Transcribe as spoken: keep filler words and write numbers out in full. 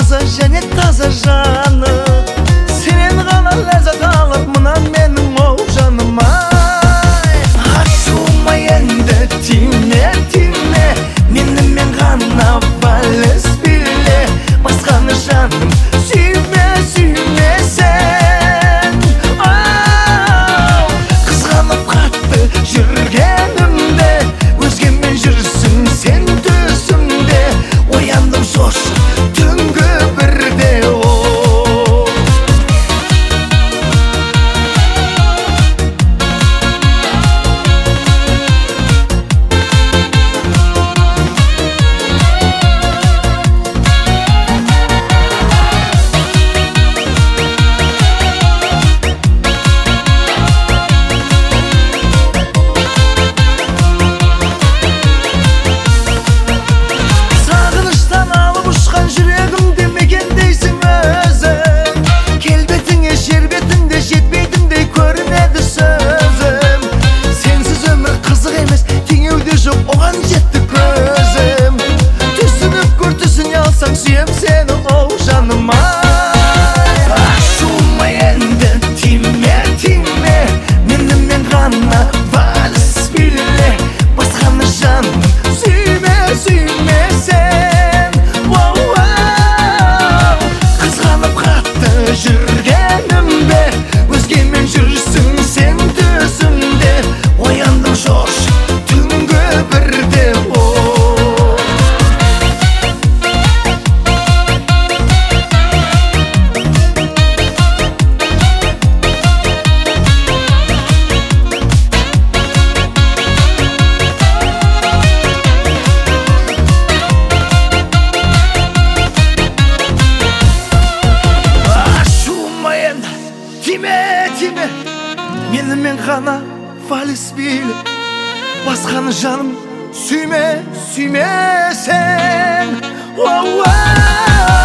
таза және таза жаны, сенен ғана ләззат алып мынан менің оу жаным ай. Ашуыма енді тиме, тиме, менімен ғана вальс биле, басқаны жаным сүйме, сүйме сен. Ау, қызғанып қатты жүргенімде, өзгемен жүрсің сен түсімде, ояндым шошып түнгі бірде о. Сағыныштан алып ұшқан жүрегімде мекендейсің өзің, келбетіңе жер бетінде жетпейтіндей көрінеді сөзім. Сенсіз өмір қызық емес, теңеуде жоқ оған жетті көзім. Түсініп көр, түсіне алсаң сүйем сені оу жаным ай. Ашуыма енді тиме, тиме, менімен ғана вальс биле, басқаны жаным сүйме, сүйме сен. Оу, оу, қызғанып қатты жүргенімде, өзгемен жүрсің сен түсімде, ояндым шошып түнгі бірде о. Ашуыма енді тиме, тиме, менімен ғана вальс биле, басқаны жаным сүйме, сүйме сен. Оу, оу.